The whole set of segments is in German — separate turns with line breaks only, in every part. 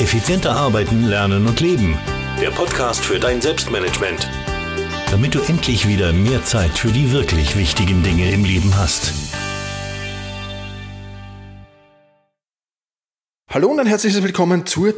Effizienter arbeiten, lernen und leben. Der Podcast für dein Selbstmanagement. Damit du endlich wieder mehr Zeit für die wirklich wichtigen Dinge im Leben hast.
Hallo und ein herzliches Willkommen zur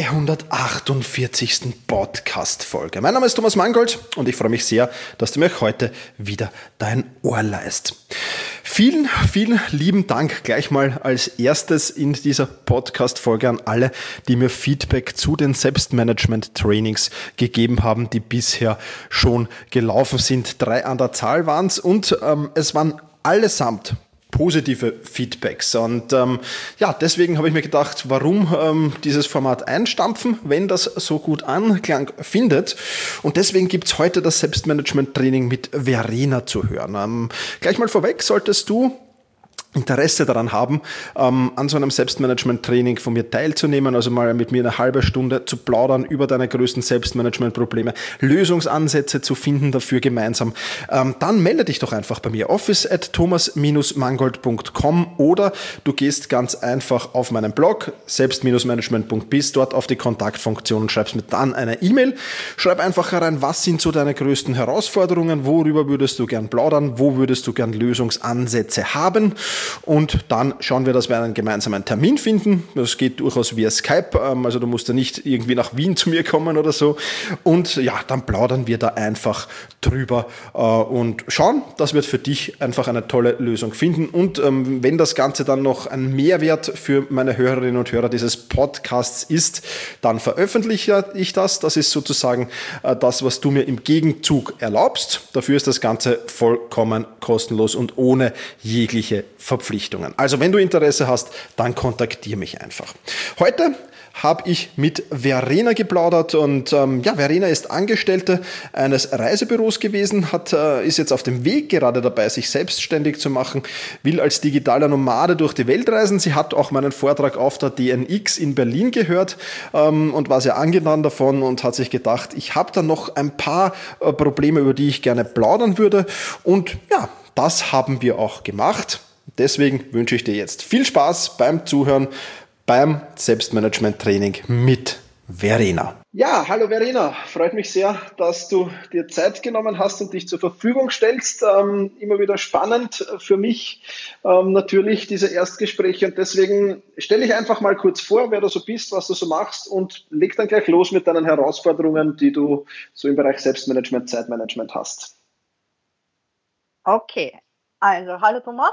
248. Podcast-Folge. Mein Name ist Thomas Mangold und ich freue mich sehr, dass du mir auch heute wieder dein Ohr leihst. Vielen, vielen lieben Dank gleich mal als erstes in dieser Podcast-Folge an alle, die mir Feedback zu den Selbstmanagement-Trainings gegeben haben, die bisher schon gelaufen sind. 3 an der Zahl waren es und es waren allesamt positive Feedbacks und deswegen habe ich mir gedacht, warum dieses Format einstampfen, wenn das so gut Anklang findet, und deswegen gibt's heute das Selbstmanagement-Training mit Verena zu hören. Gleich mal vorweg, solltest du Interesse daran haben, an so einem Selbstmanagement-Training von mir teilzunehmen, also mal mit mir eine halbe Stunde zu plaudern über deine größten Selbstmanagement-Probleme, Lösungsansätze zu finden dafür gemeinsam, dann melde dich doch einfach bei mir, office@thomas-mangold.com, oder du gehst ganz einfach auf meinen Blog, selbst-management.biz, dort auf die Kontaktfunktion und schreibst mir dann eine E-Mail. Schreib einfach herein, was sind so deine größten Herausforderungen, worüber würdest du gern plaudern, wo würdest du gern Lösungsansätze haben. Und dann schauen wir, dass wir einen gemeinsamen Termin finden. Das geht durchaus via Skype, also du musst ja nicht irgendwie nach Wien zu mir kommen oder so. Und ja, dann plaudern wir da einfach drüber und schauen, dass wir für dich einfach eine tolle Lösung finden. Und wenn das Ganze dann noch ein Mehrwert für meine Hörerinnen und Hörer dieses Podcasts ist, dann veröffentliche ich das. Das ist sozusagen das, was du mir im Gegenzug erlaubst. Dafür ist das Ganze vollkommen kostenlos und ohne jegliche Verpflichtungen. Also wenn du Interesse hast, dann kontaktiere mich einfach. Heute habe ich mit Verena geplaudert und Verena ist Angestellte eines Reisebüros gewesen, ist jetzt auf dem Weg gerade dabei, sich selbstständig zu machen, will als digitaler Nomade durch die Welt reisen. Sie hat auch meinen Vortrag auf der DNX in Berlin gehört und war sehr angetan davon und hat sich gedacht, ich habe da noch ein paar Probleme, über die ich gerne plaudern würde, und ja, das haben wir auch gemacht. Deswegen wünsche ich dir jetzt viel Spaß beim Zuhören beim Selbstmanagement-Training mit Verena. Ja, hallo Verena, freut mich sehr, dass du dir Zeit genommen hast und dich zur Verfügung stellst. Immer wieder spannend für mich natürlich diese Erstgespräche, und deswegen stelle ich einfach mal kurz vor, wer du so bist, was du so machst, und leg dann gleich los mit deinen Herausforderungen, die du so im Bereich Selbstmanagement, Zeitmanagement hast.
Okay, also hallo Thomas.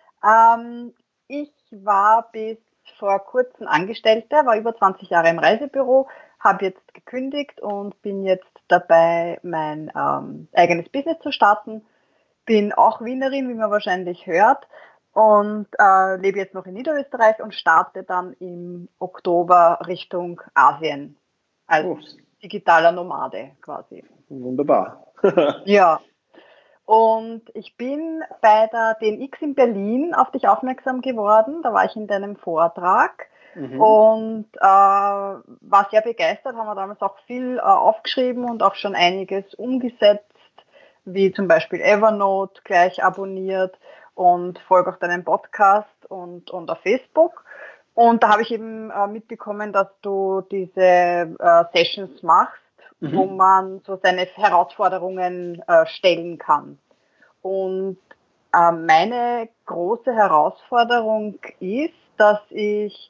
Ich war bis vor kurzem Angestellte, war über 20 Jahre im Reisebüro, habe jetzt gekündigt und bin jetzt dabei, mein eigenes Business zu starten. Bin auch Wienerin, wie man wahrscheinlich hört, und lebe jetzt noch in Niederösterreich und starte dann im Oktober Richtung Asien als digitaler Nomade quasi.
Wunderbar.
Ja. Und ich bin bei der DNX in Berlin auf dich aufmerksam geworden. Da war ich in deinem Vortrag und war sehr begeistert. Haben wir damals auch viel aufgeschrieben und auch schon einiges umgesetzt, wie zum Beispiel Evernote gleich abonniert und folge auch deinem Podcast und auf Facebook. Und da habe ich eben mitbekommen, dass du diese Sessions machst, wo man so seine Herausforderungen stellen kann. Und meine große Herausforderung ist, dass ich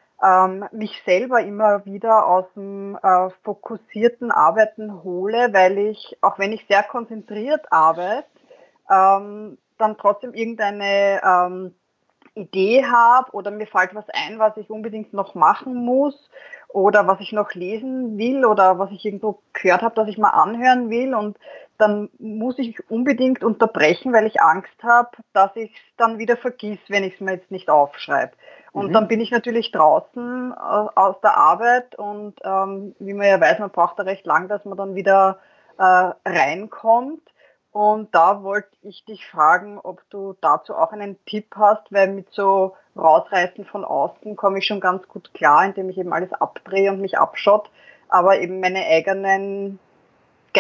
mich selber immer wieder aus dem fokussierten Arbeiten hole, weil ich, auch wenn ich sehr konzentriert arbeite, dann trotzdem irgendeine Idee habe oder mir fällt was ein, was ich unbedingt noch machen muss oder was ich noch lesen will oder was ich irgendwo gehört habe, dass ich mal anhören will, und dann muss ich unbedingt unterbrechen, weil ich Angst habe, dass ich es dann wieder vergiss, wenn ich es mir jetzt nicht aufschreibe. Und dann bin ich natürlich draußen aus der Arbeit und wie man ja weiß, man braucht da recht lang, dass man dann wieder reinkommt. Und da wollte ich dich fragen, ob du dazu auch einen Tipp hast, weil mit so Rausreißen von außen komme ich schon ganz gut klar, indem ich eben alles abdrehe und mich abschott, aber eben meine eigenen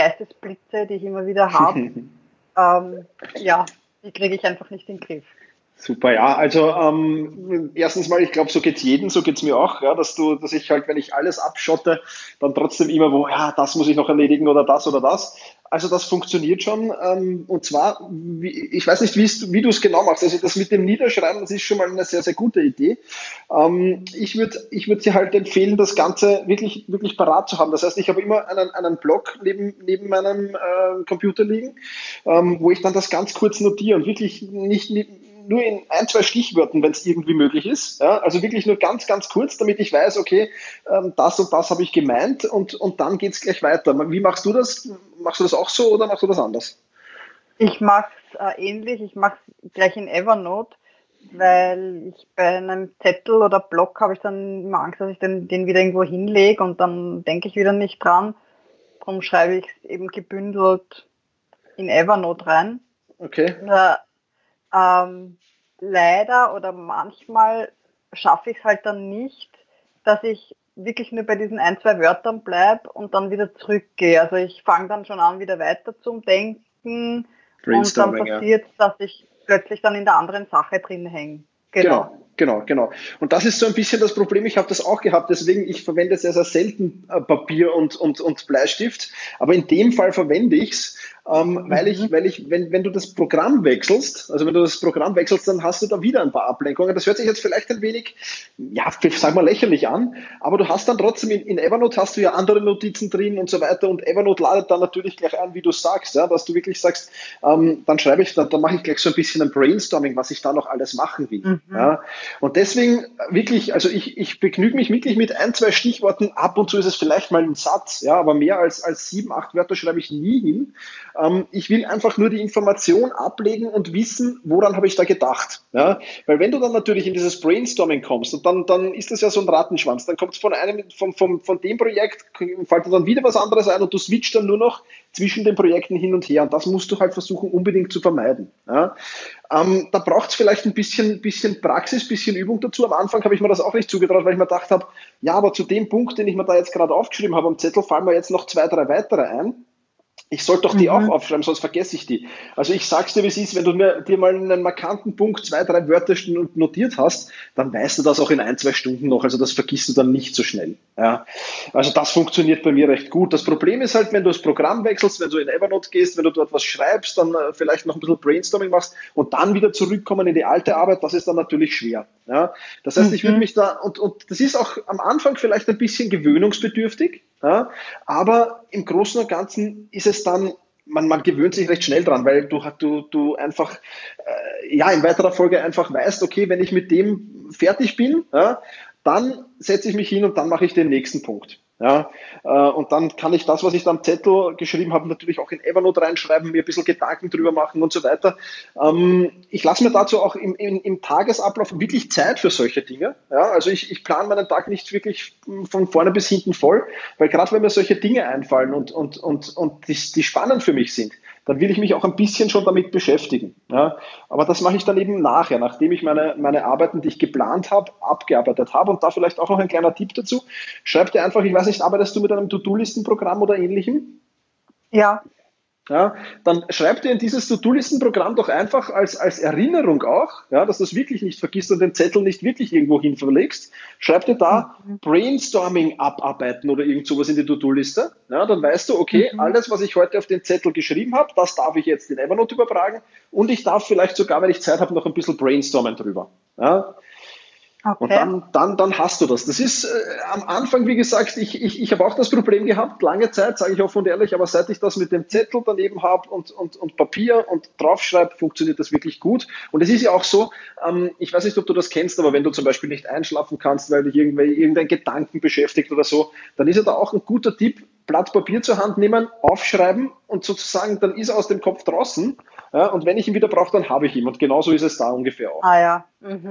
Geistesblitze, die ich immer wieder habe, die kriege ich einfach nicht in den Griff.
Super, ja. Also erstens mal, ich glaube, so geht's jedem, so geht's mir auch, ja, dass ich halt, wenn ich alles abschotte, dann trotzdem immer, ja, das muss ich noch erledigen oder das oder das. Also das funktioniert schon. Und zwar, ich weiß nicht, wie du es genau machst. Also das mit dem Niederschreiben, das ist schon mal eine sehr, sehr gute Idee. Ich würd dir halt empfehlen, das Ganze wirklich, wirklich parat zu haben. Das heißt, ich habe immer einen Block neben meinem Computer liegen, wo ich dann das ganz kurz notiere und wirklich nicht nur in ein, zwei Stichwörtern, wenn es irgendwie möglich ist. Ja? Also wirklich nur ganz, ganz kurz, damit ich weiß, okay, das und das habe ich gemeint und dann geht's gleich weiter. Wie machst du das? Machst du das auch so oder machst du das anders?
Ich mache es ähnlich. Ich mache es gleich in Evernote, weil ich bei einem Zettel oder Block habe ich dann immer Angst, dass ich den wieder irgendwo hinlege und dann denke ich wieder nicht dran. Darum schreibe ich es eben gebündelt in Evernote rein.
Okay.
Leider oder manchmal schaffe ich es halt dann nicht, dass ich wirklich nur bei diesen ein, zwei Wörtern bleibe und dann wieder zurückgehe. Also ich fange dann schon an, wieder weiter zum Denken und dann passiert es, dass ich plötzlich dann in der anderen Sache drin hänge.
Genau. Und das ist so ein bisschen das Problem. Ich habe das auch gehabt, deswegen ich verwende sehr, sehr selten Papier und Bleistift. Aber in dem Fall verwende ich's, weil wenn du das Programm wechselst, dann hast du da wieder ein paar Ablenkungen. Das hört sich jetzt vielleicht ein wenig, ja, sag mal lächerlich an, aber du hast dann trotzdem in Evernote hast du ja andere Notizen drin und so weiter und Evernote ladet dann natürlich gleich ein, wie du sagst, ja, dass du wirklich sagst, dann mache ich gleich so ein bisschen ein Brainstorming, was ich da noch alles machen will. Ja. Und deswegen wirklich, also ich begnüge mich wirklich mit ein, zwei Stichworten. Ab und zu ist es vielleicht mal ein Satz, ja, aber mehr als 7, 8 Wörter schreibe ich nie hin. Ich will einfach nur die Information ablegen und wissen, woran habe ich da gedacht. Ja? Weil wenn du dann natürlich in dieses Brainstorming kommst und dann ist das ja so ein Rattenschwanz, dann kommt es von dem Projekt, fällt dir dann wieder was anderes ein und du switcht dann nur noch zwischen den Projekten hin und her und das musst du halt versuchen unbedingt zu vermeiden. Ja? Da braucht es vielleicht ein bisschen Praxis, ein bisschen Übung dazu. Am Anfang habe ich mir das auch nicht zugetraut, weil ich mir gedacht habe, ja, aber zu dem Punkt, den ich mir da jetzt gerade aufgeschrieben habe am Zettel, fallen mir jetzt noch 2, 3 weitere ein. Ich sollte doch die auch aufschreiben, sonst vergesse ich die. Also ich sag's dir, wie es ist, wenn du dir mal einen markanten Punkt 2, 3 Wörter notiert hast, dann weißt du das auch in 1, 2 Stunden noch. Also das vergisst du dann nicht so schnell. Ja. Also das funktioniert bei mir recht gut. Das Problem ist halt, wenn du das Programm wechselst, wenn du in Evernote gehst, wenn du dort was schreibst, dann vielleicht noch ein bisschen Brainstorming machst und dann wieder zurückkommen in die alte Arbeit, das ist dann natürlich schwer. Ja. Das heißt, ich würde mich da, und das ist auch am Anfang vielleicht ein bisschen gewöhnungsbedürftig, ja, aber im Großen und Ganzen ist es dann, man gewöhnt sich recht schnell dran, weil du einfach in weiterer Folge einfach weißt, okay, wenn ich mit dem fertig bin, ja, dann setze ich mich hin und dann mache ich den nächsten Punkt. Ja, und dann kann ich das, was ich da am Zettel geschrieben habe, natürlich auch in Evernote reinschreiben, mir ein bisschen Gedanken drüber machen und so weiter. Ich lasse mir dazu auch im Tagesablauf wirklich Zeit für solche Dinge. Ja, also ich plane meinen Tag nicht wirklich von vorne bis hinten voll, weil gerade wenn mir solche Dinge einfallen und die spannend für mich sind, dann will ich mich auch ein bisschen schon damit beschäftigen. Ja. Aber das mache ich dann eben nachher, nachdem ich meine Arbeiten, die ich geplant habe, abgearbeitet habe. Und da vielleicht auch noch ein kleiner Tipp dazu. Schreib dir einfach, ich weiß nicht, arbeitest du mit einem To-Do-Listen-Programm oder ähnlichem?
Ja.
Ja, dann schreib dir in dieses To-Do-Listen-Programm doch einfach als Erinnerung auch, ja, dass du es wirklich nicht vergisst und den Zettel nicht wirklich irgendwo hin verlegst. Schreib dir da Brainstorming abarbeiten oder irgend sowas in die To-Do-Liste. Ja, dann weißt du, okay, alles, was ich heute auf den Zettel geschrieben habe, das darf ich jetzt in Evernote übertragen und ich darf vielleicht sogar, wenn ich Zeit habe, noch ein bisschen brainstormen drüber. Ja. Okay. Und dann hast du das. Das ist am Anfang, wie gesagt, ich habe auch das Problem gehabt, lange Zeit, sage ich offen und ehrlich, aber seit ich das mit dem Zettel daneben habe und Papier und draufschreibe, funktioniert das wirklich gut. Und es ist ja auch so, ich weiß nicht, ob du das kennst, aber wenn du zum Beispiel nicht einschlafen kannst, weil dich irgendein Gedanken beschäftigt oder so, dann ist ja da auch ein guter Tipp, Blatt Papier zur Hand nehmen, aufschreiben und sozusagen, dann ist er aus dem Kopf draußen. Ja, und wenn ich ihn wieder brauche, dann habe ich ihn. Und genauso ist es da ungefähr auch.
Ah ja.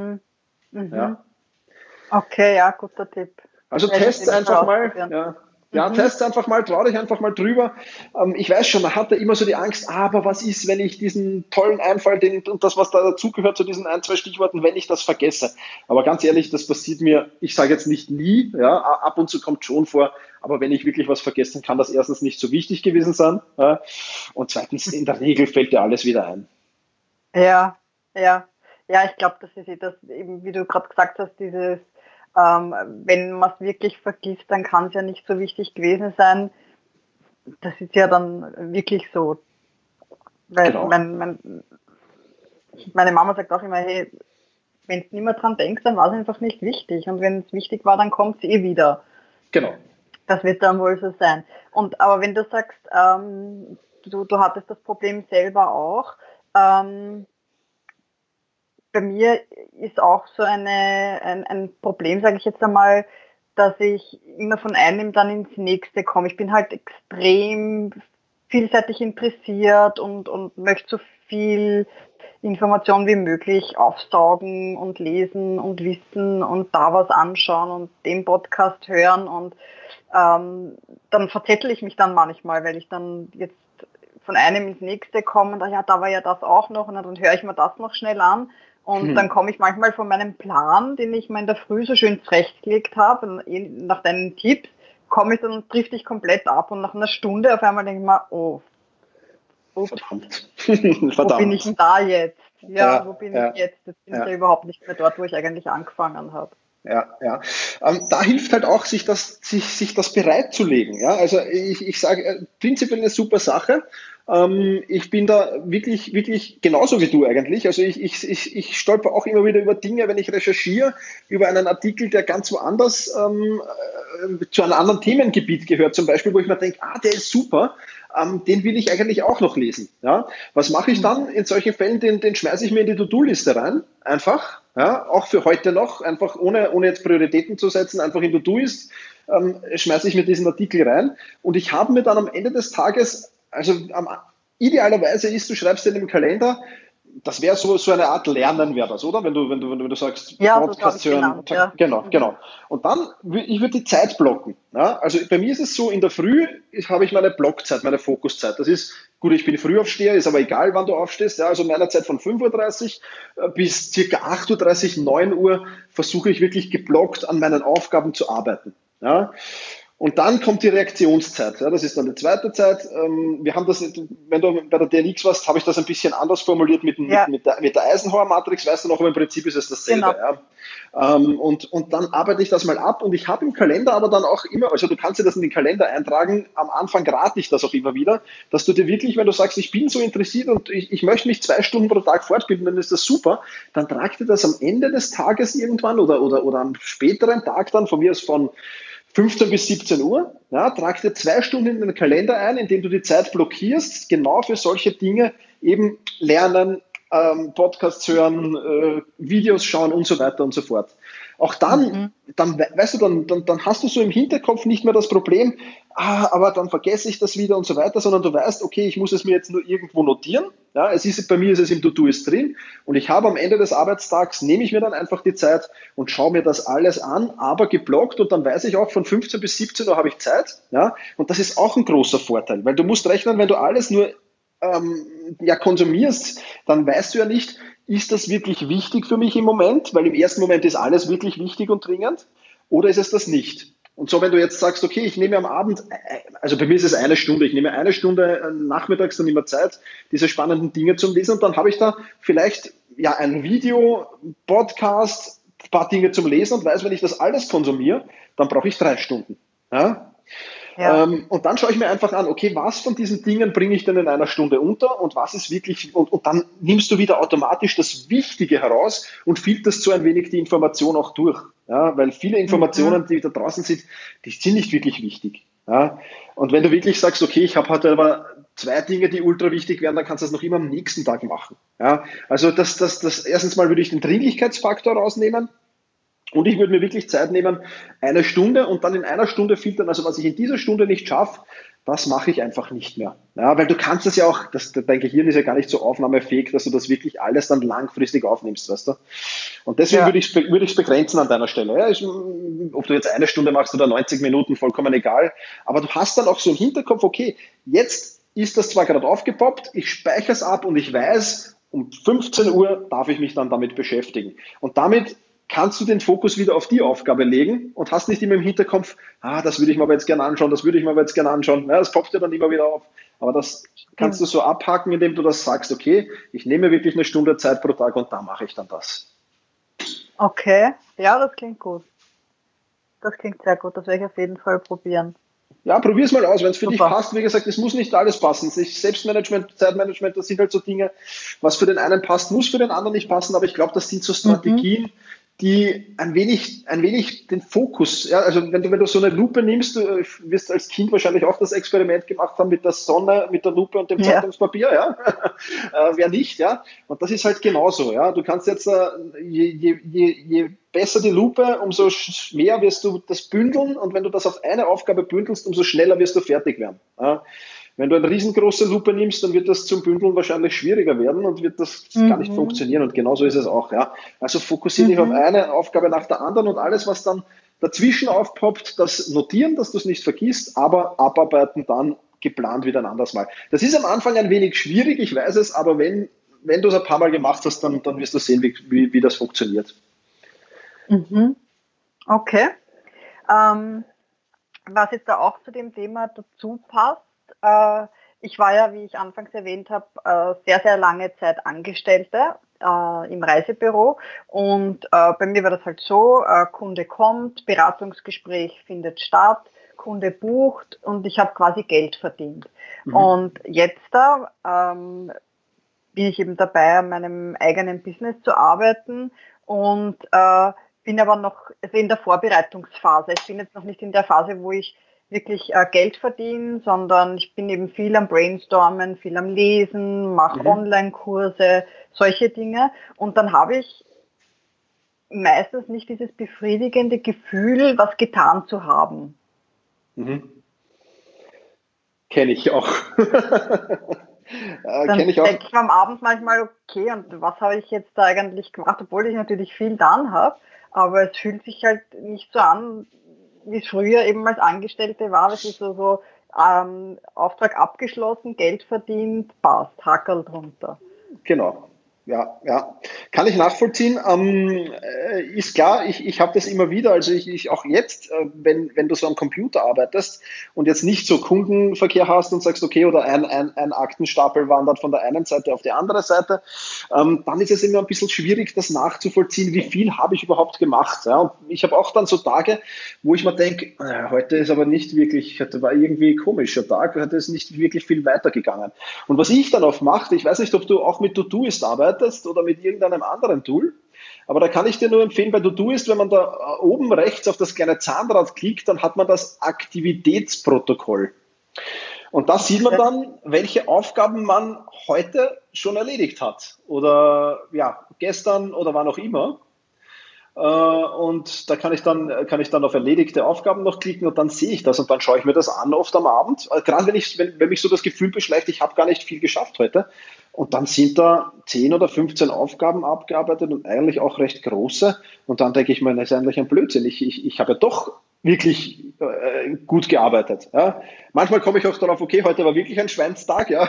Ja. Okay, ja, guter Tipp.
Also test's einfach mal. Test's einfach mal, trau dich einfach mal drüber. Ich weiß schon, man hat da immer so die Angst, aber was ist, wenn ich diesen tollen Einfall und das, was da dazugehört zu diesen 1, 2 Stichworten, wenn ich das vergesse. Aber ganz ehrlich, das passiert mir, ich sage jetzt nicht nie, ja, ab und zu kommt schon vor, aber wenn ich wirklich was vergesse, kann das erstens nicht so wichtig gewesen sein, ja, und zweitens, in der Regel fällt dir alles wieder ein.
Ja. Ja, ich glaube, das ist das, eben, wie du gerade gesagt hast, dieses, wenn man es wirklich vergisst, dann kann es ja nicht so wichtig gewesen sein. Das ist ja dann wirklich so. Weil
Genau.
meine Mama sagt auch immer, hey, wenn du nicht mehr dran denkst, dann war es einfach nicht wichtig. Und wenn es wichtig war, dann kommt es eh wieder.
Genau.
Das wird dann wohl so sein. Aber wenn du sagst, du hattest das Problem selber auch, bei mir ist auch so ein Problem, sage ich jetzt einmal, dass ich immer von einem dann ins nächste komme. Ich bin halt extrem vielseitig interessiert und möchte so viel Information wie möglich aufsaugen und lesen und wissen und da was anschauen und den Podcast hören und dann verzettel ich mich dann manchmal, weil ich dann jetzt von einem ins nächste komme und ja, da war ja das auch noch und dann höre ich mir das noch schnell an und dann komme ich manchmal von meinem Plan, den ich mir in der Früh so schön zurechtgelegt habe, nach deinen Tipps, komme ich dann, trifft ich komplett ab und nach einer Stunde auf einmal denke ich mir, oh,
Verdammt.
Wo bin ich denn da jetzt?
Ja,
wo bin ich jetzt? Jetzt bin ich ja überhaupt nicht mehr dort, wo ich eigentlich angefangen habe.
Ja. Da hilft halt auch, sich das bereitzulegen. Ja? Also ich sage, prinzipiell eine super Sache. Ich bin da wirklich, wirklich genauso wie du eigentlich. Also ich stolper auch immer wieder über Dinge, wenn ich recherchiere, über einen Artikel, der ganz woanders zu einem anderen Themengebiet gehört, zum Beispiel, wo ich mir denke, der ist super, den will ich eigentlich auch noch lesen. Ja? Was mache ich dann in solchen Fällen? Den schmeiße ich mir in die To-Do-Liste rein, einfach. Ja, auch für heute noch, einfach ohne jetzt Prioritäten zu setzen, einfach in To-Do-Ist, schmeiße ich mir diesen Artikel rein und ich habe mir dann am Ende des Tages, also idealerweise ist, du schreibst den im Kalender, das wäre so eine Art Lernen wäre das, oder? Wenn du sagst,
ja,
Podcast hören. Ja. Genau. Und dann, ich würde die Zeit blocken. Ja? Also bei mir ist es so, in der Früh habe ich meine Blockzeit, meine Fokuszeit. Das ist, gut, ich bin Frühaufsteher, ist aber egal, wann du aufstehst. Ja? Also in meiner Zeit von 5:30 Uhr bis circa 8:30 Uhr, 9 Uhr versuche ich wirklich geblockt an meinen Aufgaben zu arbeiten. Ja? Und dann kommt die Reaktionszeit. Ja, das ist dann die zweite Zeit. Wir haben das, wenn du bei der DNX warst, habe ich das ein bisschen anders formuliert mit der Eisenhower-Matrix, weißt du noch, aber im Prinzip ist es dasselbe. Genau. Ja. Und dann arbeite ich das mal ab und ich habe im Kalender aber dann auch immer, also du kannst dir das in den Kalender eintragen, am Anfang rate ich das auch immer wieder, dass du dir wirklich, wenn du sagst, ich bin so interessiert und ich möchte mich 2 Stunden pro Tag fortbilden, dann ist das super, dann trag dir das am Ende des Tages irgendwann oder am späteren Tag dann, von mir aus von 15 bis 17 Uhr, ja, trag dir 2 Stunden in den Kalender ein, indem du die Zeit blockierst, genau für solche Dinge, eben lernen, Podcasts hören, Videos schauen und so weiter und so fort. Auch dann weißt du, dann hast du so im Hinterkopf nicht mehr das Problem, aber dann vergesse ich das wieder und so weiter, sondern du weißt, okay, ich muss es mir jetzt nur irgendwo notieren. Ja, bei mir ist es im To-Do-Ist drin und ich habe am Ende des Arbeitstags, nehme ich mir dann einfach die Zeit und schaue mir das alles an, aber geblockt und dann weiß ich auch, von 15 bis 17 Uhr habe ich Zeit. Ja, und das ist auch ein großer Vorteil, weil du musst rechnen, wenn du alles nur konsumierst, dann weißt du ja nicht, ist das wirklich wichtig für mich im Moment, weil im ersten Moment ist alles wirklich wichtig und dringend, oder ist es das nicht? Und so, wenn du jetzt sagst, okay, ich nehme am Abend, also bei mir ist es 1 Stunde, ich nehme 1 Stunde nachmittags dann immer Zeit, diese spannenden Dinge zu lesen und dann habe ich da vielleicht ein Video, Podcast, ein paar Dinge zum Lesen und weiß, wenn ich das alles konsumiere, dann brauche ich 3 Stunden. Ja? Ja. Und dann schaue ich mir einfach an, okay, was von diesen Dingen bringe ich denn in 1 Stunde unter und was ist wirklich, und dann nimmst du wieder automatisch das Wichtige heraus und filterst so ein wenig die Information auch durch. Ja, weil viele Informationen, die da draußen sind, die sind nicht wirklich wichtig. Ja, und wenn du wirklich sagst, okay, ich habe heute aber 2 Dinge, die ultra wichtig wären, dann kannst du das noch immer am nächsten Tag machen. Ja, also das erstens mal würde ich den Dringlichkeitsfaktor rausnehmen. Und ich würde mir wirklich Zeit nehmen, 1 Stunde und dann in 1 Stunde filtern, also was ich in dieser Stunde nicht schaffe, das mache ich einfach nicht mehr. Ja, weil du kannst das ja auch, dein Gehirn ist ja gar nicht so aufnahmefähig, dass du das wirklich alles dann langfristig aufnimmst, weißt du? Und deswegen würde ich es begrenzen an deiner Stelle. Ja, ob du jetzt 1 Stunde machst oder 90 Minuten, vollkommen egal. Aber du hast dann auch so im Hinterkopf, okay, jetzt ist das zwar gerade aufgepoppt, ich speichere es ab und ich weiß, um 15 Uhr darf ich mich dann damit beschäftigen. Und damit kannst du den Fokus wieder auf die Aufgabe legen und hast nicht immer im Hinterkopf, das würde ich mir aber jetzt gerne anschauen, das würde ich mir aber jetzt gerne anschauen. Ja, das poppt ja dann immer wieder auf. Aber das kannst du so abhaken, indem du das sagst, okay, ich nehme wirklich 1 Stunde Zeit pro Tag und da mache ich dann das.
Okay, ja, das klingt gut. Das klingt sehr gut, das werde ich auf jeden Fall probieren.
Ja, probier's mal aus, wenn es für dich passt. Wie gesagt, es muss nicht alles passen. Selbstmanagement, Zeitmanagement, das sind halt so Dinge, was für den einen passt, muss für den anderen nicht passen, aber ich glaube, das sind so Strategien, die ein wenig den Fokus, ja, also wenn du so eine Lupe nimmst, du wirst als Kind wahrscheinlich auch das Experiment gemacht haben mit der Sonne, mit der Lupe und dem Zeitungspapier, ja, wer nicht, ja, und das ist halt genauso, ja, du kannst jetzt, je besser die Lupe, umso mehr wirst du das bündeln und wenn du das auf eine Aufgabe bündelst, umso schneller wirst du fertig werden, ja. Wenn du eine riesengroße Lupe nimmst, dann wird das zum Bündeln wahrscheinlich schwieriger werden und wird das gar nicht funktionieren. Und genauso ist es auch. Ja. Also fokussiere dich auf eine Aufgabe nach der anderen und alles, was dann dazwischen aufpoppt, das notieren, dass du es nicht vergisst, aber abarbeiten dann geplant wieder ein anderes Mal. Das ist am Anfang ein wenig schwierig, ich weiß es, aber wenn du es ein paar Mal gemacht hast, dann wirst du sehen, wie das funktioniert.
Okay. Was jetzt da auch zu dem Thema dazu passt, ich war ja, wie ich anfangs erwähnt habe, sehr, sehr lange Zeit Angestellte im Reisebüro und bei mir war das halt so, Kunde kommt, Beratungsgespräch findet statt, Kunde bucht und ich habe quasi Geld verdient. Und jetzt bin ich eben dabei, an meinem eigenen Business zu arbeiten und bin aber noch in der Vorbereitungsphase. Ich bin jetzt noch nicht in der Phase, wo ich wirklich Geld verdienen, sondern ich bin eben viel am Brainstormen, viel am Lesen, mache Online-Kurse, solche Dinge. Und dann habe ich meistens nicht dieses befriedigende Gefühl, was getan zu haben.
Kenne ich auch.
Dann denke ich mir am Abend manchmal, okay, und was habe ich jetzt da eigentlich gemacht, obwohl ich natürlich viel getan habe, aber es fühlt sich halt nicht so an, wie es früher eben als Angestellte war, das ist so Auftrag abgeschlossen, Geld verdient, passt, Hackerl drunter.
Genau. Ja. Kann ich nachvollziehen. Ist klar, ich habe das immer wieder, also ich auch jetzt, wenn du so am Computer arbeitest und jetzt nicht so Kundenverkehr hast und sagst, okay, oder ein Aktenstapel wandert von der einen Seite auf die andere Seite, dann ist es immer ein bisschen schwierig, das nachzuvollziehen, wie viel habe ich überhaupt gemacht. Ja? Und ich habe auch dann so Tage, wo ich mir denke, heute ist aber nicht wirklich, heute war irgendwie ein komischer Tag, heute ist nicht wirklich viel weitergegangen. Und was ich dann oft mache, ich weiß nicht, ob du auch mit Todoist arbeitest, oder mit irgendeinem anderen Tool. Aber da kann ich dir nur empfehlen, bei Todoist, wenn man da oben rechts auf das kleine Zahnrad klickt, dann hat man das Aktivitätsprotokoll. Und da sieht man dann, welche Aufgaben man heute schon erledigt hat. Oder ja, gestern oder wann auch immer. Und da kann ich dann auf erledigte Aufgaben noch klicken und dann sehe ich das und dann schaue ich mir das an oft am Abend. Gerade wenn mich so das Gefühl beschleicht, ich habe gar nicht viel geschafft heute. Und dann sind da 10 oder 15 Aufgaben abgearbeitet und eigentlich auch recht große. Und dann denke ich mir, das ist eigentlich ein Blödsinn. Ich habe ja doch wirklich gut gearbeitet. Ja. Manchmal komme ich auch darauf, okay, heute war wirklich ein Schweinstag. Ja.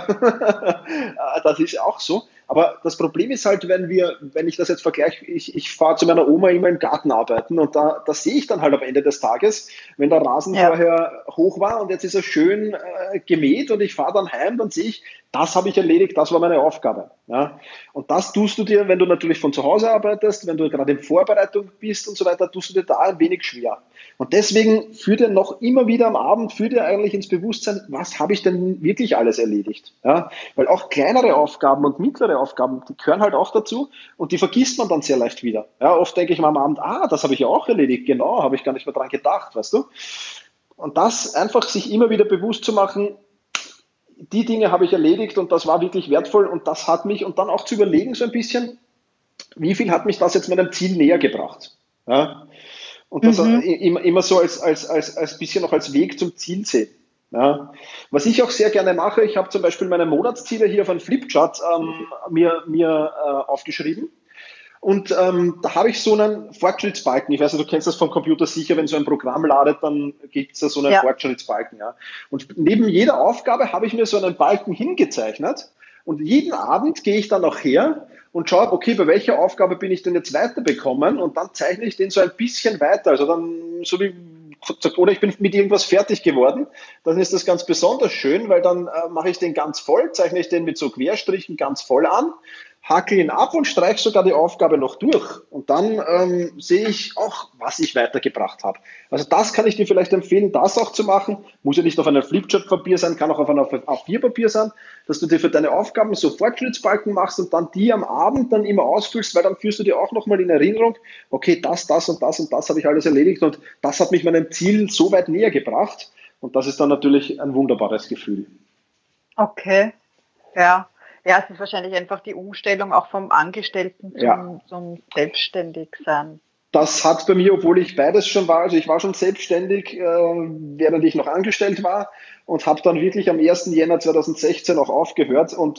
Das ist auch so. Aber das Problem ist halt, wenn ich das jetzt vergleiche, ich fahre zu meiner Oma immer im Garten arbeiten und da sehe ich dann halt am Ende des Tages, wenn der Rasen vorher hoch war und jetzt ist er schön gemäht und ich fahre dann heim, dann sehe ich, das habe ich erledigt, das war meine Aufgabe. Ja. Und das tust du dir, wenn du natürlich von zu Hause arbeitest, wenn du gerade in Vorbereitung bist und so weiter, tust du dir da ein wenig schwer. Und deswegen führ dir noch immer wieder am Abend, führ dir eigentlich ins Bewusstsein, was habe ich denn wirklich alles erledigt? Ja. Weil auch kleinere Aufgaben und mittlere Aufgaben, die gehören halt auch dazu und die vergisst man dann sehr leicht wieder. Ja, oft denke ich mir am Abend, das habe ich ja auch erledigt, genau, habe ich gar nicht mehr dran gedacht, weißt du? Und das einfach sich immer wieder bewusst zu machen, die Dinge habe ich erledigt und das war wirklich wertvoll und das hat mich, und dann auch zu überlegen so ein bisschen, wie viel hat mich das jetzt meinem Ziel näher gebracht? Ja? Und das immer so als bisschen noch als Weg zum Ziel sehen. Ja. Was ich auch sehr gerne mache, ich habe zum Beispiel meine Monatsziele hier auf einem Flipchart mir aufgeschrieben. Und da habe ich so einen Fortschrittsbalken. Ich weiß nicht, du kennst das vom Computer sicher, wenn so ein Programm ladet, dann gibt es da so einen Fortschrittsbalken. Ja. Und neben jeder Aufgabe habe ich mir so einen Balken hingezeichnet. Und jeden Abend gehe ich dann auch her und schaue, okay, bei welcher Aufgabe bin ich denn jetzt weiterbekommen, und dann zeichne ich den so ein bisschen weiter, also dann so wie, oder ich bin mit irgendwas fertig geworden, dann ist das ganz besonders schön, weil dann mache ich den ganz voll, zeichne ich den mit so Querstrichen ganz voll an, hakel ihn ab und streiche sogar die Aufgabe noch durch. Und dann sehe ich auch, was ich weitergebracht habe. Also das kann ich dir vielleicht empfehlen, das auch zu machen. Muss ja nicht auf einem Flipchart-Papier sein, kann auch auf einem A4-Papier sein, dass du dir für deine Aufgaben so Fortschrittsbalken machst und dann die am Abend dann immer ausfüllst, weil dann führst du dir auch nochmal in Erinnerung, okay, das und das habe ich alles erledigt und das hat mich meinem Ziel so weit näher gebracht. Und das ist dann natürlich ein wunderbares Gefühl.
Okay, ja. Ja, es ist wahrscheinlich einfach die Umstellung auch vom Angestellten zum Selbstständigsein.
Das hat bei mir, obwohl ich beides schon war, also ich war schon selbstständig, während ich noch angestellt war, und habe dann wirklich am 1. Jänner 2016 auch aufgehört und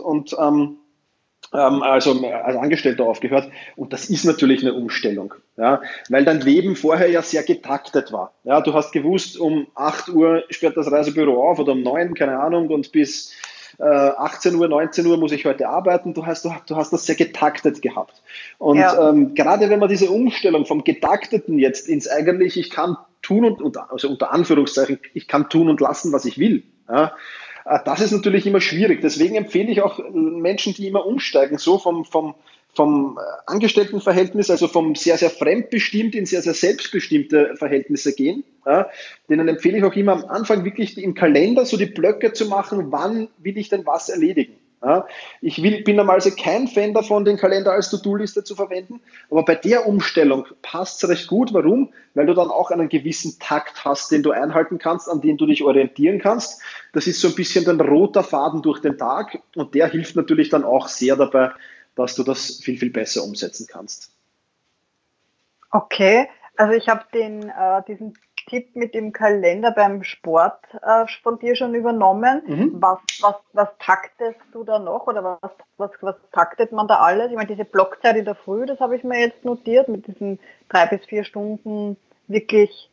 als Angestellter aufgehört. Und das ist natürlich eine Umstellung, ja, weil dein Leben vorher ja sehr getaktet war. Ja, du hast gewusst, um 8 Uhr sperrt das Reisebüro auf oder um 9, keine Ahnung, und bis 18 Uhr, 19 Uhr muss ich heute arbeiten. Du hast das sehr getaktet gehabt. Und gerade wenn man diese Umstellung vom Getakteten jetzt ins eigentlich, ich kann tun also unter Anführungszeichen, ich kann tun und lassen, was ich will. Ja, das ist natürlich immer schwierig. Deswegen empfehle ich auch Menschen, die immer umsteigen, so vom Angestelltenverhältnis, also vom sehr, sehr fremdbestimmt in sehr, sehr selbstbestimmte Verhältnisse gehen. Ja, denen empfehle ich auch immer am Anfang wirklich im Kalender so die Blöcke zu machen, wann will ich denn was erledigen. Ja, bin normalerweise kein Fan davon, den Kalender als To-Do-Liste zu verwenden, aber bei der Umstellung passt es recht gut. Warum? Weil du dann auch einen gewissen Takt hast, den du einhalten kannst, an den du dich orientieren kannst. Das ist so ein bisschen ein roter Faden durch den Tag, und der hilft natürlich dann auch sehr dabei, dass du das viel, viel besser umsetzen kannst.
Okay, also ich habe diesen Tipp mit dem Kalender beim Sport von dir schon übernommen.
Mhm.
Was taktest du da noch, oder was taktet man da alles? Ich meine, diese Blockzeit in der Früh, das habe ich mir jetzt notiert, mit diesen 3 bis 4 Stunden wirklich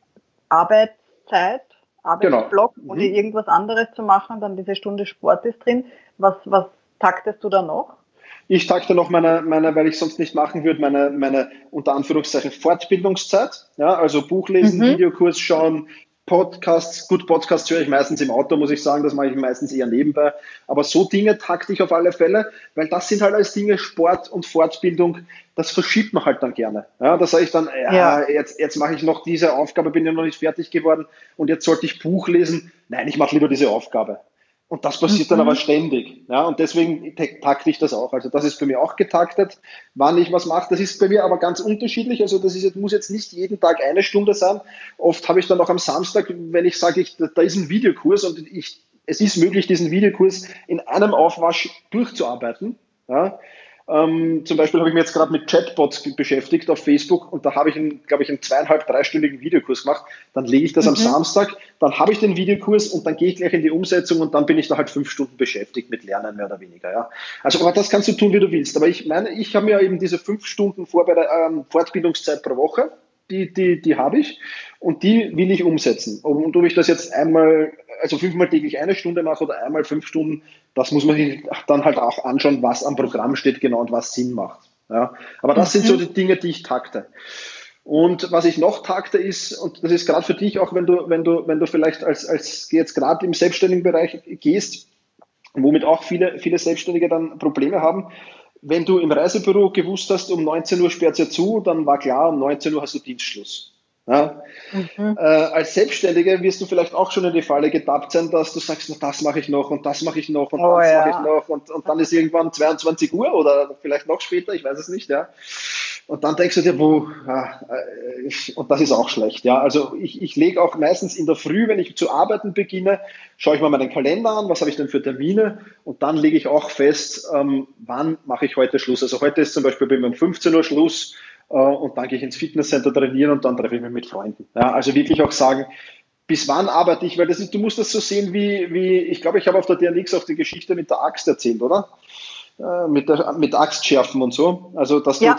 Arbeitsblock,
Genau.
und irgendwas anderes zu machen, dann diese Stunde Sport ist drin. Was taktest du da noch?
Ich takte noch meine, weil ich sonst nicht machen würde, meine unter Anführungszeichen Fortbildungszeit. Ja, also Buch lesen, Videokurs schauen, Podcasts höre ich meistens im Auto, muss ich sagen, das mache ich meistens eher nebenbei. Aber so Dinge takte ich auf alle Fälle, weil das sind halt alles Dinge, Sport und Fortbildung, das verschiebt man halt dann gerne. Ja, da sage ich dann, jetzt mache ich noch diese Aufgabe, bin ja noch nicht fertig geworden, und jetzt sollte ich Buch lesen. Nein, ich mache lieber diese Aufgabe. Und das passiert dann aber ständig. Ja, und deswegen takte ich das auch. Also das ist bei mir auch getaktet, wann ich was mache. Das ist bei mir aber ganz unterschiedlich. Also muss jetzt nicht jeden Tag 1 Stunde sein. Oft habe ich dann auch am Samstag, wenn ich sage, da ist ein Videokurs und es ist möglich, diesen Videokurs in einem Aufwasch durchzuarbeiten. Ja. Zum Beispiel habe ich mich jetzt gerade mit Chatbots beschäftigt auf Facebook, und da habe ich einen 2,5-3-stündigen Videokurs gemacht. Dann lege ich das am Samstag, dann habe ich den Videokurs und dann gehe ich gleich in die Umsetzung, und dann bin ich da halt 5 Stunden beschäftigt mit Lernen, mehr oder weniger. Ja. Also, aber das kannst du tun, wie du willst. Aber ich meine, ich habe mir eben diese 5 Stunden Fortbildungszeit pro Woche, die habe ich, und die will ich umsetzen. Und ob ich das jetzt also 5-mal täglich 1 Stunde mache oder einmal 5 Stunden, das muss man sich dann halt auch anschauen, was am Programm steht genau und was Sinn macht. Ja. Aber das sind so die Dinge, die ich takte. Und was ich noch takte ist, und das ist gerade für dich auch, wenn du vielleicht als jetzt gerade im selbstständigen Bereich gehst, womit auch viele Selbstständige dann Probleme haben, wenn du im Reisebüro gewusst hast, um 19 Uhr sperrt es ja zu, dann war klar, um 19 Uhr hast du Dienstschluss. Ja. Als Selbstständiger wirst du vielleicht auch schon in die Falle getappt sein, dass du sagst, na, das mache ich noch und das mache ich noch und das mache ich noch, und dann ist irgendwann 22 Uhr oder vielleicht noch später, ich weiß es nicht, ja. Und dann denkst du dir, und das ist auch schlecht, ja. Also ich lege auch meistens in der Früh, wenn ich zu arbeiten beginne, schaue ich mal meinen Kalender an, was habe ich denn für Termine, und dann lege ich auch fest, wann mache ich heute Schluss. Also heute ist zum Beispiel bei mir um 15 Uhr Schluss, und dann gehe ich ins Fitnesscenter trainieren und dann treffe ich mich mit Freunden. Ja, also wirklich auch sagen, bis wann arbeite ich, weil du musst das so sehen wie ich glaube, ich habe auf der DNX auch die Geschichte mit der Axt erzählt, oder? Mit Axtschärfen und so. Also dass du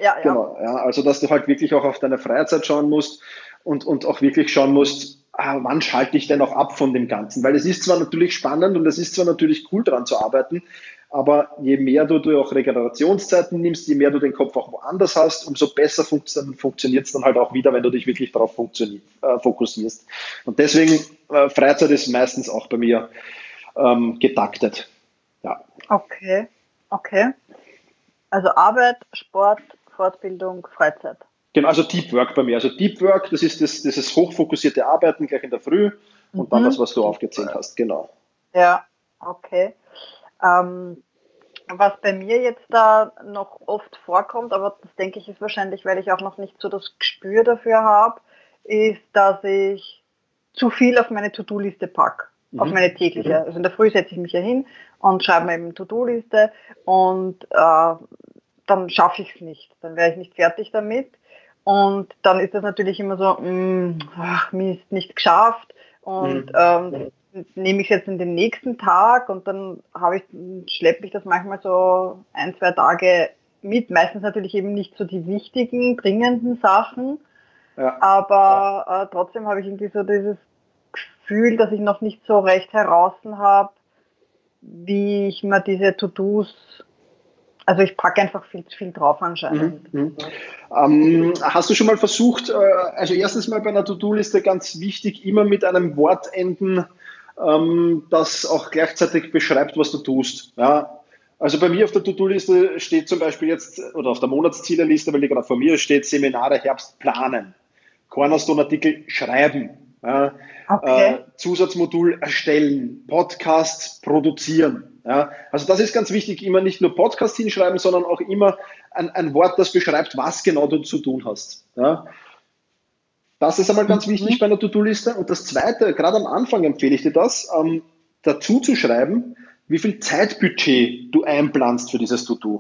halt wirklich auch auf deine Freizeit schauen musst und auch wirklich schauen musst, wann schalte ich denn auch ab von dem Ganzen? Weil es ist zwar natürlich spannend und es ist zwar natürlich cool, daran zu arbeiten, Aber je mehr du auch Regenerationszeiten nimmst, je mehr du den Kopf auch woanders hast, umso besser funktioniert es dann halt auch wieder, wenn du dich wirklich darauf fokussierst. Und deswegen, Freizeit ist meistens auch bei mir getaktet. Ja.
Okay. Also Arbeit, Sport, Fortbildung, Freizeit.
Genau, also Deep Work bei mir. Also Deep Work, das ist dieses hochfokussierte Arbeiten gleich in der Früh und dann das, was du aufgezählt hast. Genau.
Ja, okay. Was bei mir jetzt da noch oft vorkommt, aber das denke ich ist wahrscheinlich, weil ich auch noch nicht so das Gespür dafür habe, ist, dass ich zu viel auf meine To-Do-Liste packe, auf meine tägliche. Also in der Früh setze ich mich ja hin und schreibe mir eben To-Do-Liste und dann schaffe ich es nicht. Dann wäre ich nicht fertig damit. Und dann ist das natürlich immer so, Mist, nicht geschafft. Und nehme ich es jetzt in den nächsten Tag und dann schleppe ich das manchmal so 1-2 Tage mit. Meistens natürlich eben nicht so die wichtigen, dringenden Sachen. Ja. Aber trotzdem habe ich irgendwie so dieses Gefühl, dass ich noch nicht so recht heraus habe, wie ich mir diese To-Dos, also ich packe einfach viel zu viel drauf anscheinend.
Hast du schon mal versucht, also erstens mal bei einer To-Do-Liste ganz wichtig, immer mit einem Wort enden, das auch gleichzeitig beschreibt, was du tust. Ja? Also bei mir auf der To-Do-Liste steht zum Beispiel jetzt, oder auf der Monatszielerliste, weil die gerade vor mir steht, Seminare Herbst planen, Cornerstone-Artikel schreiben, ja? Zusatzmodul erstellen, Podcasts produzieren. Ja? Also das ist ganz wichtig, immer nicht nur Podcasts hinschreiben, sondern auch immer ein Wort, das beschreibt, was genau du zu tun hast. Ja? Das ist einmal ganz wichtig bei einer To-Do-Liste. Und das Zweite, gerade am Anfang empfehle ich dir das, dazu zu schreiben, wie viel Zeitbudget du einplanst für dieses To-Do.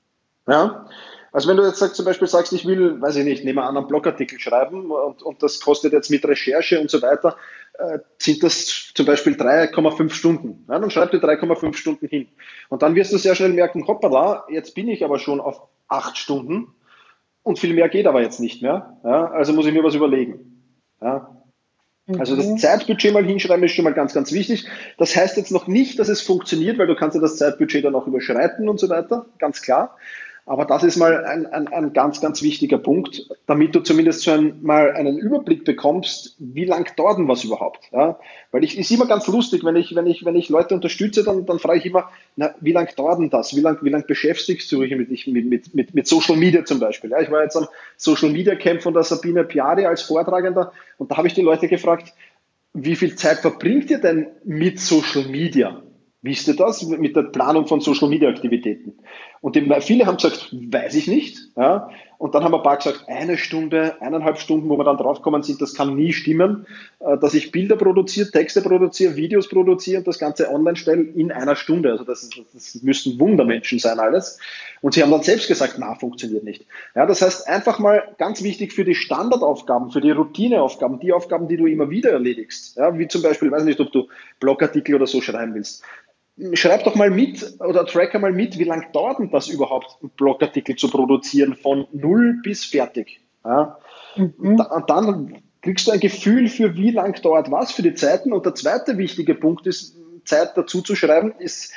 Ja? Also wenn du jetzt zum Beispiel sagst, ich will, weiß ich nicht, nehmen wir an, einen Blogartikel schreiben und das kostet jetzt mit Recherche und so weiter, sind das zum Beispiel 3,5 Stunden. Ja, dann schreib dir 3,5 Stunden hin. Und dann wirst du sehr schnell merken, hoppala, jetzt bin ich aber schon auf 8 Stunden und viel mehr geht aber jetzt nicht mehr. Ja, also muss ich mir was überlegen. Ja. Also das Zeitbudget mal hinschreiben ist schon mal ganz, ganz wichtig. Das heißt jetzt noch nicht, dass es funktioniert, weil du kannst ja das Zeitbudget dann auch überschreiten und so weiter, ganz klar. Aber das ist mal ein ganz, ganz wichtiger Punkt, damit du zumindest schon mal einen Überblick bekommst, wie lang dauert denn was überhaupt. Ja? Weil ist immer ganz lustig, wenn ich Leute unterstütze, dann frage ich immer, wie lang dauert denn das? Wie lang beschäftigst du dich mit Social Media zum Beispiel? Ja? Ich war jetzt am Social Media Camp von der Sabine Piari als Vortragender und da habe ich die Leute gefragt, wie viel Zeit verbringt ihr denn mit Social Media? Wisst ihr das? Mit der Planung von Social-Media-Aktivitäten. Und viele haben gesagt, weiß ich nicht. Ja? Und dann haben ein paar gesagt, 1 Stunde, 1,5 Stunden, wo wir dann draufgekommen sind, das kann nie stimmen, dass ich Bilder produziere, Texte produziere, Videos produziere und das Ganze online stelle in 1 Stunde. Also das müssten Wundermenschen sein alles. Und sie haben dann selbst gesagt, funktioniert nicht. Ja, das heißt, einfach mal ganz wichtig für die Standardaufgaben, für die Routineaufgaben, die Aufgaben, die du immer wieder erledigst. Ja, wie zum Beispiel, ich weiß nicht, ob du Blogartikel oder so schreiben willst. Schreib doch mal mit oder tracker mal mit, wie lange dauert denn das überhaupt, einen Blogartikel zu produzieren, von 0 bis fertig. Ja? Und dann kriegst du ein Gefühl für, wie lang dauert was, für die Zeiten. Und der zweite wichtige Punkt ist, Zeit dazu zu schreiben, ist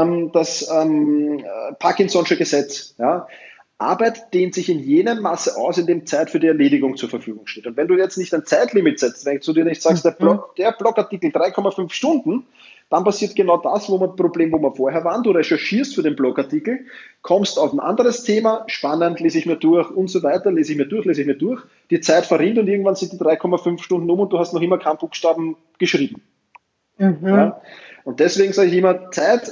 das Parkinson'sche Gesetz. Ja? Arbeit dehnt sich in jenem Maße aus, in dem Zeit für die Erledigung zur Verfügung steht. Und wenn du jetzt nicht ein Zeitlimit setzt, wenn du dir nicht sagst, der Blogartikel 3,5 Stunden, dann passiert genau das, wo wir vorher waren. Du recherchierst für den Blogartikel, kommst auf ein anderes Thema, spannend, lese ich mir durch und so weiter, lese ich mir durch. Die Zeit verrinnt und irgendwann sind die 3,5 Stunden um und du hast noch immer keinen Buchstaben geschrieben. Ja? Und deswegen sage ich immer, Zeit,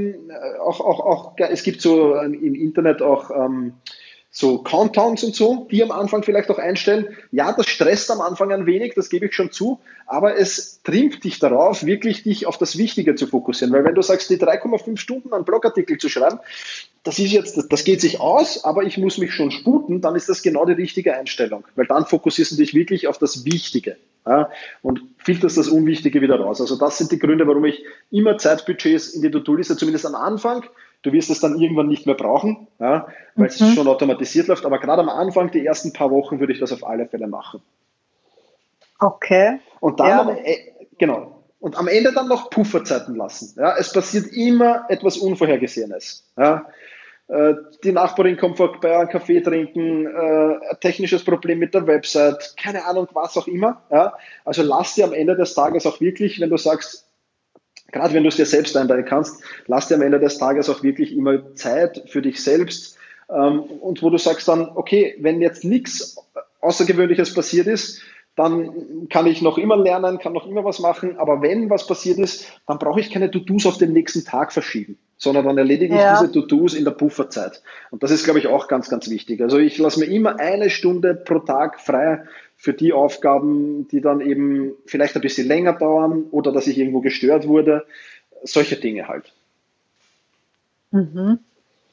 es gibt so im Internet auch so Countdowns und so, die am Anfang vielleicht auch einstellen. Ja, das stresst am Anfang ein wenig, das gebe ich schon zu, aber es trimmt dich darauf, wirklich dich auf das Wichtige zu fokussieren. Weil wenn du sagst, die 3,5 Stunden einen Blogartikel zu schreiben, das geht sich aus, aber ich muss mich schon sputen, dann ist das genau die richtige Einstellung. Weil dann fokussierst du dich wirklich auf das Wichtige, ja, und filterst das Unwichtige wieder raus. Also das sind die Gründe, warum ich immer Zeitbudgets in die To-Do-Liste, zumindest am Anfang. Du wirst es dann irgendwann nicht mehr brauchen, ja, weil es schon automatisiert läuft. Aber gerade am Anfang, die ersten paar Wochen, würde ich das auf alle Fälle machen.
Okay.
Und dann, und am Ende dann noch Pufferzeiten lassen. Ja, es passiert immer etwas Unvorhergesehenes. Ja. Die Nachbarin kommt vorbei, einen Kaffee trinken, ein technisches Problem mit der Website, keine Ahnung, was auch immer. Ja. Also lass dir am Ende des Tages auch wirklich, wenn du sagst, gerade wenn du es dir selbst einteilen kannst, lass dir am Ende des Tages auch wirklich immer Zeit für dich selbst, und wo du sagst dann, okay, wenn jetzt nichts Außergewöhnliches passiert ist, dann kann ich noch immer lernen, kann noch immer was machen, aber wenn was passiert ist, dann brauche ich keine To-Dos auf den nächsten Tag verschieben, sondern dann erledige ich diese To-Dos in der Pufferzeit. Und das ist, glaube ich, auch ganz, ganz wichtig. Also ich lasse mir immer 1 Stunde pro Tag frei für die Aufgaben, die dann eben vielleicht ein bisschen länger dauern oder dass ich irgendwo gestört wurde. Solche Dinge halt.
Mhm.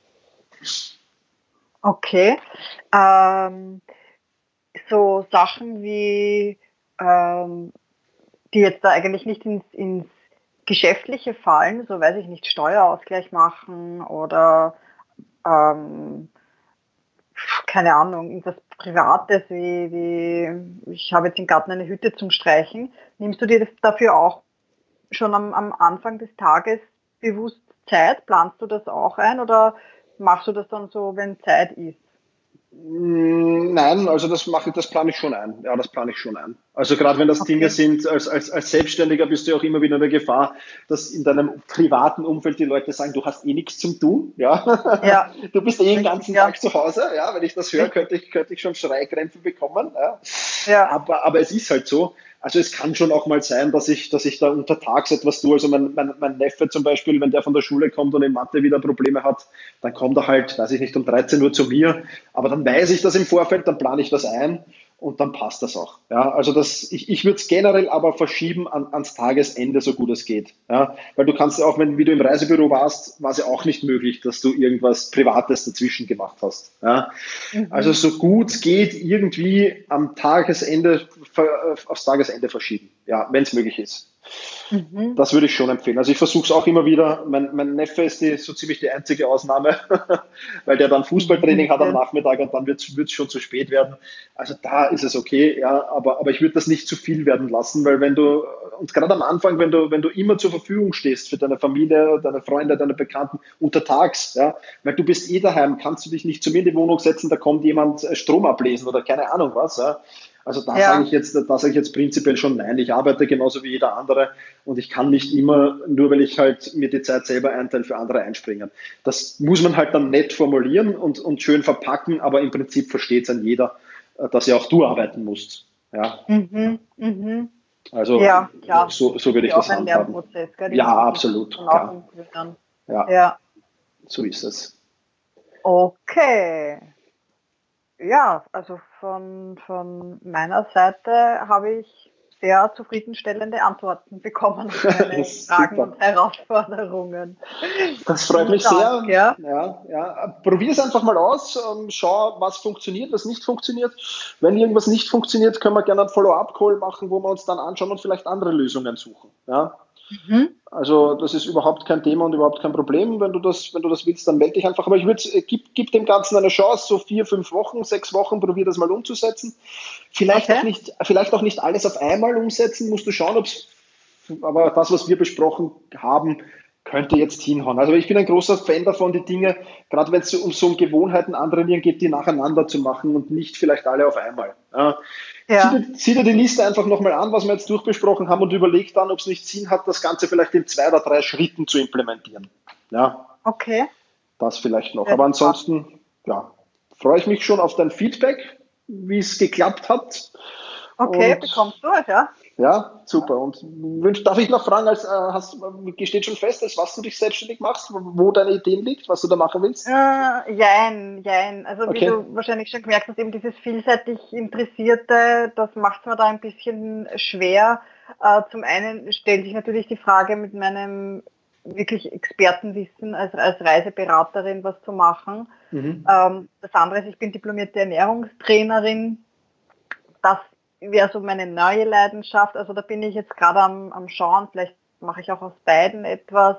Okay. So Sachen wie, die jetzt da eigentlich nicht ins Geschäftliche fallen, so weiß ich nicht, Steuerausgleich machen oder keine Ahnung, irgendwas Privates wie ich habe jetzt im Garten eine Hütte zum Streichen. Nimmst du dir das dafür auch schon am Anfang des Tages bewusst Zeit? Planst du das auch ein oder machst du das dann so, wenn Zeit ist?
Nein, also das plane ich schon ein. Ja, das plane ich schon ein. Also gerade wenn das Dinge sind, als Selbstständiger bist du ja auch immer wieder in der Gefahr, dass in deinem privaten Umfeld die Leute sagen, du hast eh nichts zum Tun, ja.
Ja.
Du bist eh den ganzen Tag zu Hause, ja. Wenn ich das höre, könnte ich schon Schreikrämpfe bekommen, ja.
Ja.
Aber es ist halt so. Also es kann schon auch mal sein, dass ich da untertags etwas tue. Also mein Neffe zum Beispiel, wenn der von der Schule kommt und in Mathe wieder Probleme hat, dann kommt er halt, weiß ich nicht, um 13 Uhr zu mir. Aber dann weiß ich das im Vorfeld, dann plane ich das ein und dann passt das auch. Ja, also ich würde es generell aber verschieben ans Tagesende, so gut es geht. Ja, weil du kannst auch, wie du im Reisebüro warst, war es ja auch nicht möglich, dass du irgendwas Privates dazwischen gemacht hast. Ja, also so gut es geht, irgendwie aufs Tagesende verschieben. Ja, wenn es möglich ist. Das würde ich schon empfehlen. Also ich versuche es auch immer wieder. Mein Neffe ist so ziemlich die einzige Ausnahme, weil der dann Fußballtraining hat am Nachmittag und dann wird es schon zu spät werden. Also da ist es okay, ja, aber ich würde das nicht zu viel werden lassen, weil und gerade am Anfang, wenn du immer zur Verfügung stehst für deine Familie, deine Freunde, deine Bekannten untertags, ja, weil du bist eh daheim, kannst du dich nicht zu mir in die Wohnung setzen, da kommt jemand Strom ablesen oder keine Ahnung was, ja. Also da sage ich jetzt prinzipiell schon nein. Ich arbeite genauso wie jeder andere und ich kann nicht immer, nur weil ich halt mir die Zeit selber einteile, für andere einspringen. Das muss man halt dann nett formulieren und schön verpacken, aber im Prinzip versteht es dann jeder, dass ja auch du arbeiten musst. Ja. Also
ja, klar.
So würde ich das handhaben. Ja, absolut. Ja, so ist es.
Okay. Ja, also von meiner Seite habe ich sehr zufriedenstellende Antworten bekommen auf meine Fragen und Herausforderungen.
Das freut mich sehr. Ja. Probier es einfach mal aus. Schau, was funktioniert, was nicht funktioniert. Wenn irgendwas nicht funktioniert, können wir gerne einen Follow-up-Call machen, wo wir uns dann anschauen und vielleicht andere Lösungen suchen. Ja. Also das ist überhaupt kein Thema und überhaupt kein Problem. Wenn du das willst, dann melde dich einfach. Aber ich würde, gib dem Ganzen eine Chance, so 4, 5 Wochen, 6 Wochen, probier das mal umzusetzen. Vielleicht auch nicht alles auf einmal umsetzen, musst du schauen, aber das, was wir besprochen haben, könnte jetzt hinhauen. Also ich bin ein großer Fan davon, die Dinge, gerade wenn es um so Gewohnheiten antrainieren geht, die nacheinander zu machen und nicht vielleicht alle auf einmal. Zieh dir die Liste einfach nochmal an, was wir jetzt durchbesprochen haben und überleg dann, ob es nicht Sinn hat, das Ganze vielleicht in 2 oder 3 Schritten zu implementieren. Ja.
Okay.
Das vielleicht noch. Aber ansonsten, freue ich mich schon auf dein Feedback, wie es geklappt hat.
Okay, bekommst du es, ja?
Ja, super. Und darf ich noch fragen, steht schon fest, als was du dich selbstständig machst, wo deine Ideen liegt, was du da machen willst?
Jein. Also wie du wahrscheinlich schon gemerkt hast, eben dieses vielseitig Interessierte, das macht mir da ein bisschen schwer. Zum einen stellt sich natürlich die Frage, mit meinem wirklich Expertenwissen als Reiseberaterin was zu machen. Das andere ist, ich bin diplomierte Ernährungstrainerin. Das wäre so meine neue Leidenschaft. Also da bin ich jetzt gerade am Schauen, vielleicht mache ich auch aus beiden etwas.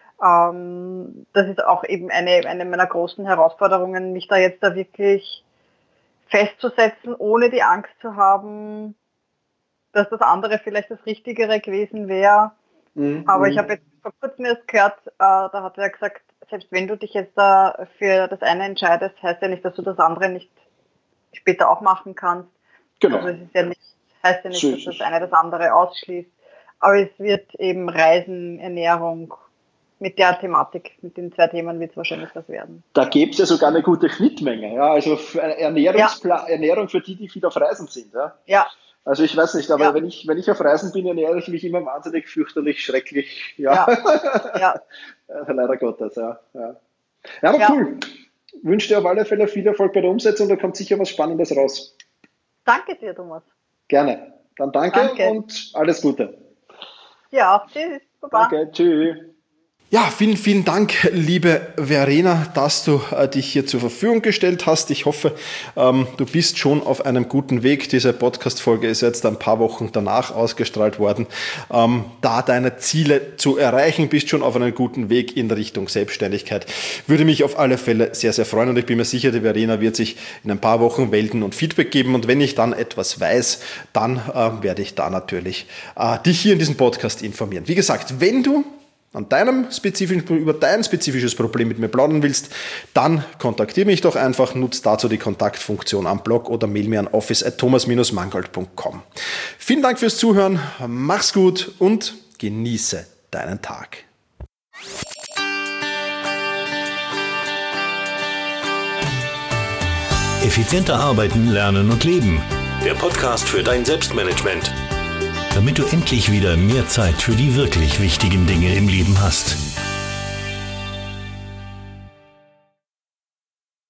Das ist auch eben eine meiner großen Herausforderungen, mich da jetzt wirklich festzusetzen, ohne die Angst zu haben, dass das andere vielleicht das Richtigere gewesen wäre. Aber ich habe jetzt vor kurzem erst gehört, da hat er gesagt, selbst wenn du dich jetzt für das eine entscheidest, heißt ja nicht, dass du das andere nicht später auch machen kannst.
Genau.
Also es ist ja nicht, heißt ja nicht, dass das eine das andere ausschließt. Aber es wird eben Reisen, Ernährung, mit der Thematik, mit den 2 Themen wird es wahrscheinlich das werden.
Da gäbe es ja sogar eine gute Schnittmenge. Ja? Also Ernährung für die viel auf Reisen sind. Ja. Also ich weiß nicht, aber wenn ich auf Reisen bin, ernähre ich mich immer wahnsinnig fürchterlich, schrecklich. Ja. Leider Gottes, ja. Aber cool. Ich wünsche dir auf alle Fälle viel Erfolg bei der Umsetzung, da kommt sicher was Spannendes raus.
Danke dir, Thomas.
Gerne. Dann danke. Und alles Gute.
Ja, tschüss. Baba.
Danke, tschüss. Ja, vielen, vielen Dank, liebe Verena, dass du dich hier zur Verfügung gestellt hast. Ich hoffe, du bist schon auf einem guten Weg. Diese Podcast-Folge ist jetzt ein paar Wochen danach ausgestrahlt worden. Da deine Ziele zu erreichen, bist schon auf einem guten Weg in Richtung Selbstständigkeit. Würde mich auf alle Fälle sehr, sehr freuen und ich bin mir sicher, die Verena wird sich in ein paar Wochen melden und Feedback geben. Und wenn ich dann etwas weiß, dann werde ich da natürlich dich hier in diesem Podcast informieren. Wie gesagt, wenn du über dein spezifisches Problem mit mir plaudern willst, dann kontaktiere mich doch einfach, nutze dazu die Kontaktfunktion am Blog oder mail mir an office@thomas-mangold.com. Vielen Dank fürs Zuhören, mach's gut und genieße deinen Tag.
Effizienter arbeiten, lernen und leben. Der Podcast für dein Selbstmanagement. Damit du endlich wieder mehr Zeit für die wirklich wichtigen Dinge im Leben hast.